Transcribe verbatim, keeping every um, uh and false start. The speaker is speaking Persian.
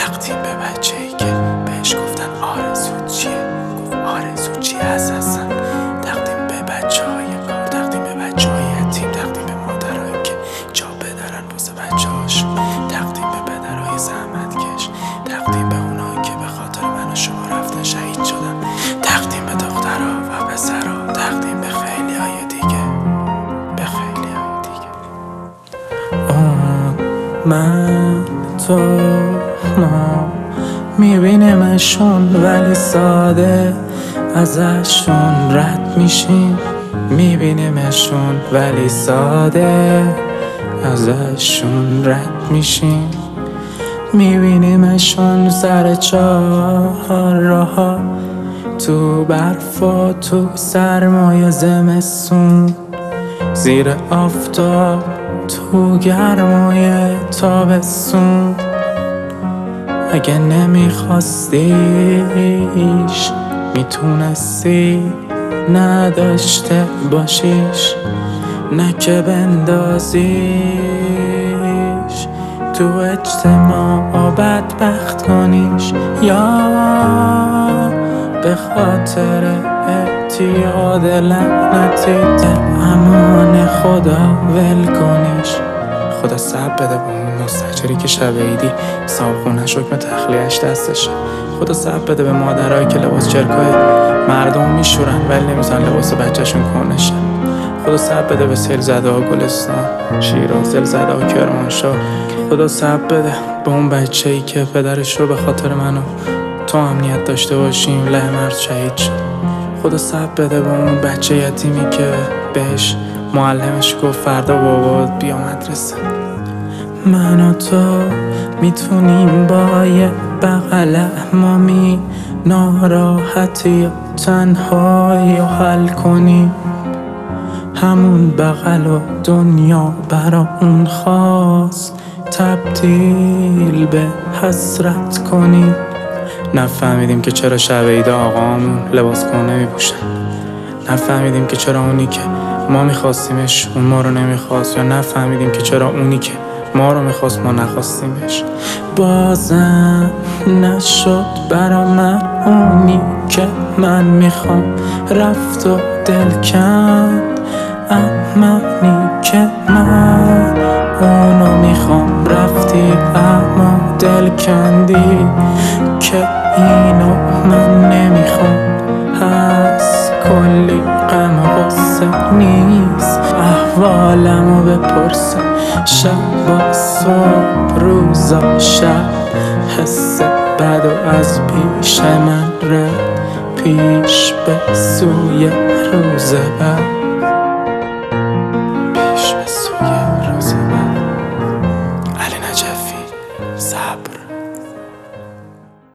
تقدیم به بچه‌ای که بهش گفتن آرزو چیه، گفت آرزو چی هست اصلا. تقدیم به بچه‌های کار، تقدیم به بچه‌های یتیم، تقدیم به مادرایی که جا بدارن واسه بچه‌هاشون، تقدیم به پدرای زحمتکش، تقدیم به اونایی که به خاطر من و شما رفتن شهید شدن، تقدیم به دخترها و پسرها، تقدیم به خیلی‌های دیگه، به خیلی‌های دیگه. من تو ما میبینیمشون ولی ساده ازشون رد میشیم، میبینیمشون ولی ساده ازشون رد میشیم، میبینیمشون سر چهارراه، تو برف و تو سرمای زمستون، زیر آفتاب تو گرمای تابستون. اگه نمیخواستیش میتونستی نداشته باشیش، نه که بندازیش تو اجتماع بدبخت کنیش، یا به خاطر اعتیاد لعنتیت امان خدا ول کنیش. خدا صبر بده با اون مستجری که شب عیدی صابخونش حکم تخلیهش دستشه. خدا صبر بده به مادرایی که لباس چرکای مردم میشورن ولی نمیزن لباس بچهشون کنشه. خدا صبر بده به سیل زده ها گلستان، شیراز، دل زده ها کرمانشاه. خدا صبر بده به اون بچه‌ای که پدرش رو به خاطر منو تو امنیت داشته باشیم له مرد شهید شد. خدا صبر بده به اون بچه یتیمی که بهش معلمش گفت فردا بابا بیا مدرسه. من و تو میتونیم با یه بغل مامی ناراحتی و تنهایی و حل کنیم، همون بغل و دنیا برا اون خواست تبدیل به حسرت کنیم. نفهمیدیم که چرا شب عید آقامون لباس کهنه میپوشن، نفهمیدیم که چرا اونی که ما میخواستیمش اون ما رو نمیخواست، یا نفهمیدیم که چرا اونی که ما رو میخواست ما نخواستیمش. بازم نشد برا من اونی که من میخوام، رفت و دل کند امنی که من اونو میخوام. رفتی اما دل کندی که اینو من نمیخوام. هست کلی غم و غصه نیست احوالمو بپرسه، شب با صبح روزا شب حس بد و از پیش من رد پیش به سوی روز بعد.